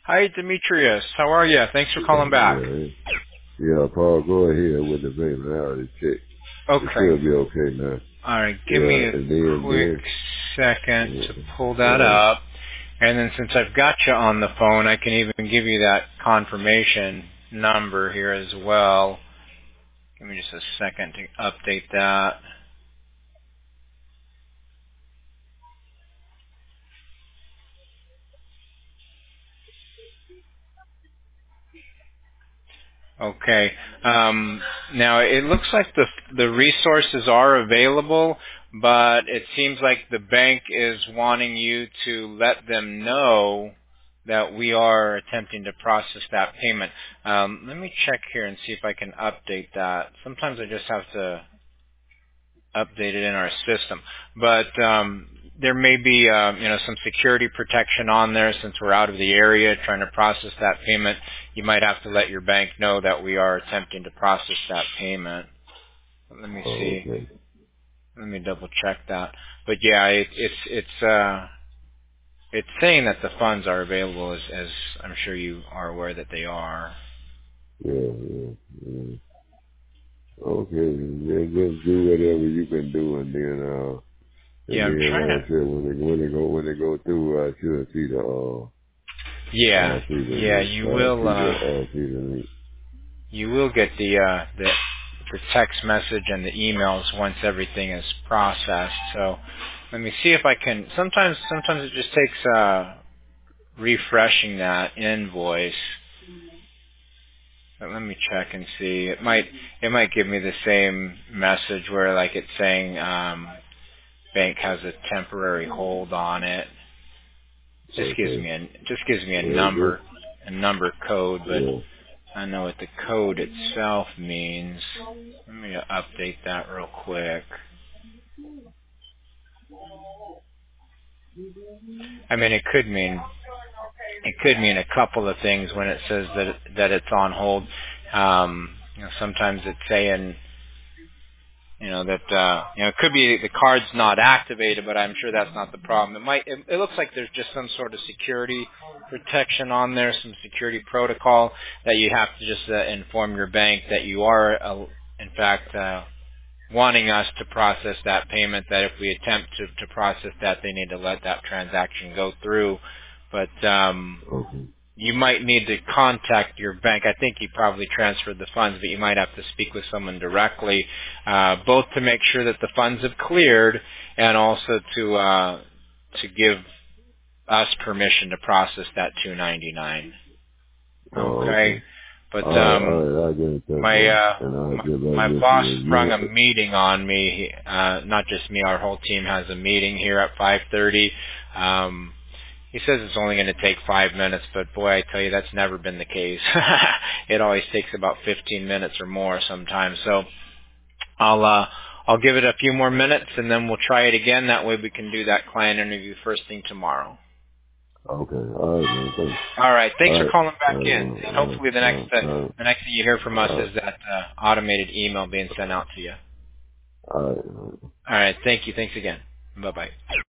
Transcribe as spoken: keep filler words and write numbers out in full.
Hi, Demetrius. How are you? Thanks for calling back. Yeah, yeah, Paul, go ahead with the payment. I already checked. It Okay. should be okay now. All right. Give Yeah, me a and then, quick then, second to pull yeah, that right. up. And then since I've got you on the phone, I can even give you that confirmation number here as well. Give me just a second to update that. Okay. Um, now it looks like the the resources are available, but it seems like the bank is wanting you to let them know that we are attempting to process that payment. Um, let me check here and see if I can update that. Sometimes I just have to updated in our system. But um, there may be uh, you know some security protection on there since we're out of the area trying to process that payment. You might have to let your bank know that we are attempting to process that payment. Let me Oh, see. okay. Let me double check that. But yeah, it, it's it's uh, it's saying that the funds are available, as, as I'm sure you are aware that they are. Yeah, yeah, yeah. Okay, then just do whatever you can do, and then, uh, and Yeah, I'm then, trying to. like I said, when they, when they go, when they go through, I should see the, uh, Yeah, I see the yeah, link. you I will. see the, Uh, uh, see the link. You will get the uh, the the text message and the emails once everything is processed. So let me see if I can. Sometimes sometimes it just takes uh, refreshing that invoice. But let me check and see. It might it might give me the same message where like it's saying um, bank has a temporary hold on it. Just gives Okay. me a just gives me a Well, number just, a number code, but yeah. I know what the code itself means. Let me update that real quick. I mean, it could mean it could mean a couple of things when it says that that it's on hold. Um, you know, sometimes it's saying you know that uh, you know it could be the card's not activated, but I'm sure that's not the problem. It might. It, it looks like there's just some sort of security protection on there, some security protocol that you have to just uh, inform your bank that you are, uh, in fact. Uh, wanting us to process that payment, that if we attempt to, to process that, they need to let that transaction go through. But um, Okay. you might need to contact your bank. I think you probably transferred the funds, but you might have to speak with someone directly, uh, both to make sure that the funds have cleared and also to uh, to give us permission to process that two ninety-nine. Oh, Okay, okay. but All right, um, all right, I'll get in touch my with him, uh and I'll my, get back my with boss you. sprung You, a meeting on me. Uh, not just me, our whole team has a meeting here at five thirty. Um, he says it's only going to take five minutes, but boy, I tell you, that's never been the case. It always takes about fifteen minutes or more sometimes. So I'll uh, I'll give it a few more minutes, and then we'll try it again. That way, we can do that client interview first thing tomorrow. okay, all right, man, thanks. All right. Thanks All for right, calling all back right, in. all And right, hopefully the all next right, uh, all right, the next thing you hear from us all right, is that uh, automated email being sent out to you. all right. All right. All right. Thank you. Thanks again. Bye-bye.